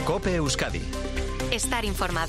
COPE Euskadi. Estar informado.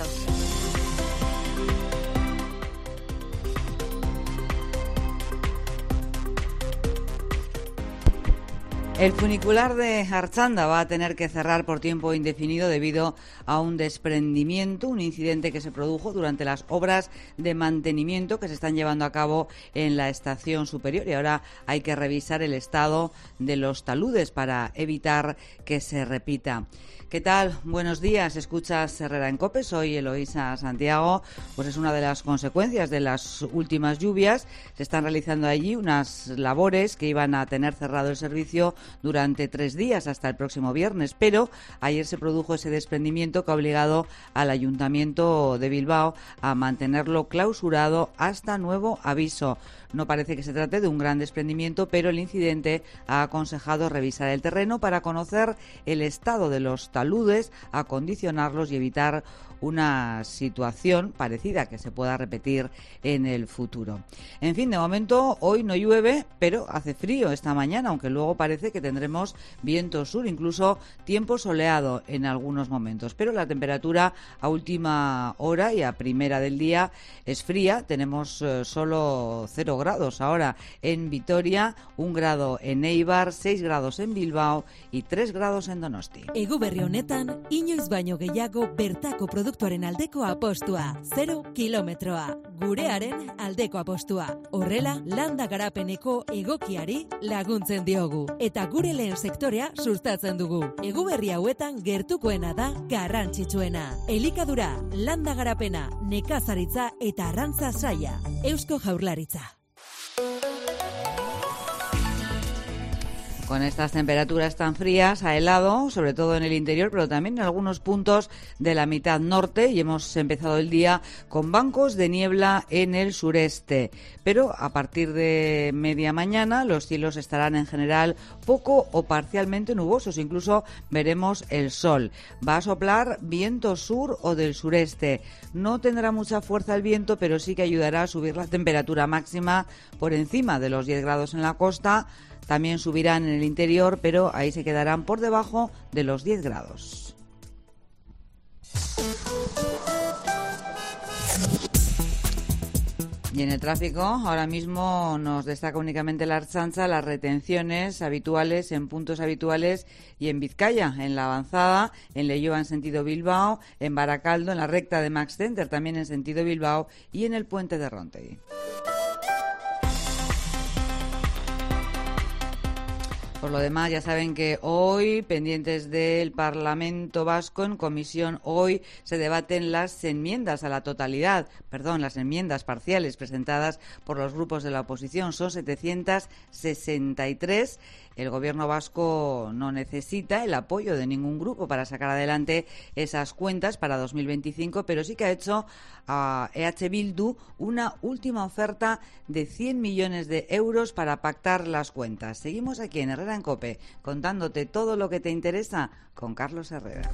El funicular de Artxanda va a tener que cerrar por tiempo indefinido debido a un desprendimiento, un incidente que se produjo durante las obras de mantenimiento que se están llevando a cabo en la estación superior, y ahora hay que revisar el estado de los taludes para evitar que se repita. ¿Qué tal? Buenos días. Escuchas Herrera en COPE. Soy Eloísa Santiago. Pues es una de las consecuencias de las últimas lluvias. Se están realizando allí unas labores que iban a tener cerrado el servicio durante 3 días hasta el próximo viernes, pero ayer se produjo ese desprendimiento que ha obligado al Ayuntamiento de Bilbao a mantenerlo clausurado hasta nuevo aviso. No parece que se trate de un gran desprendimiento, pero el incidente ha aconsejado revisar el terreno para conocer el estado de los taludes, acondicionarlos y evitar una situación parecida que se pueda repetir en el futuro. En fin, de momento hoy no llueve, pero hace frío esta mañana, aunque luego parece que tendremos viento sur, incluso tiempo soleado en algunos momentos. Pero la temperatura a última hora y a primera del día es fría. Tenemos solo 0 grados ahora en Vitoria, 1 grado en Eibar, 6 grados en Bilbao y 3 grados en Donosti. Eguberri honetan, inoiz baino gehiago bertako produktuaren aldeko apostua. 0 kilometroa. Gurearen aldeko apostua. Horrela, landa garapeneko egokiari laguntzen diogu. Eta gure lehen sektorea sustatzen dugu. Eguberri hauetan gertukoena da garrantzitsuena. Elikadura, landa garapena, nekazaritza eta arrantza saila. Eusko Jaurlaritza. Con estas temperaturas tan frías, ha helado, sobre todo en el interior, pero también en algunos puntos de la mitad norte, y hemos empezado el día con bancos de niebla en el sureste. Pero a partir de media mañana los cielos estarán en general poco o parcialmente nubosos, incluso veremos el sol. Va a soplar viento sur o del sureste. No tendrá mucha fuerza el viento, pero sí que ayudará a subir la temperatura máxima por encima de los 10 grados en la costa. También subirán en el interior, pero ahí se quedarán por debajo de los 10 grados. Y en el tráfico, ahora mismo nos destaca únicamente la Ertzaintza las retenciones habituales en puntos habituales y en Vizcaya, en la avanzada, en Leioa en sentido Bilbao, en Baracaldo, en la recta de Max Center también en sentido Bilbao y en el puente de Rontegui. Por lo demás, ya saben que hoy, pendientes del Parlamento Vasco, en comisión hoy se debaten las enmiendas a la totalidad, las enmiendas parciales presentadas por los grupos de la oposición. Son 763. El Gobierno vasco no necesita el apoyo de ningún grupo para sacar adelante esas cuentas para 2025, pero sí que ha hecho a EH Bildu una última oferta de 100 millones de euros para pactar las cuentas. Seguimos aquí en Herrera en COPE, contándote todo lo que te interesa con Carlos Herrera.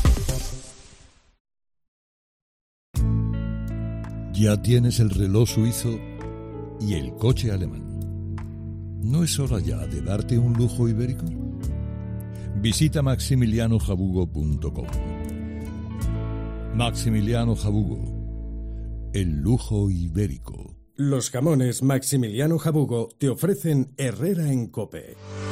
Ya tienes el reloj suizo y el coche alemán. ¿No es hora ya de darte un lujo ibérico? Visita maximilianojabugo.com. Maximiliano Jabugo, el lujo ibérico. Los jamones Maximiliano Jabugo te ofrecen Herrera en COPE.